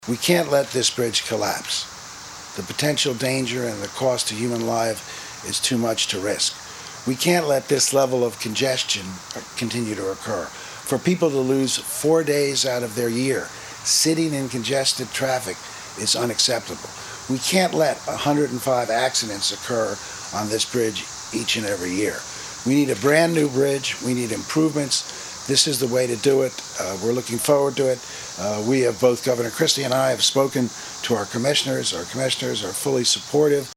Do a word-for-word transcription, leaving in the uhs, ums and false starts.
We can't let this bridge collapse. The potential danger and the cost to human life is too much to risk. We can't let this level of congestion continue to occur. For people to lose four days out of their year sitting in congested traffic is unacceptable. We can't let one hundred five accidents occur on this bridge each and every year. We need a brand new bridge. We need improvements. This is the way to do it. Uh, we're looking forward to it. Uh, we have, both Governor Christie and I have spoken to our commissioners. Our commissioners are fully supportive.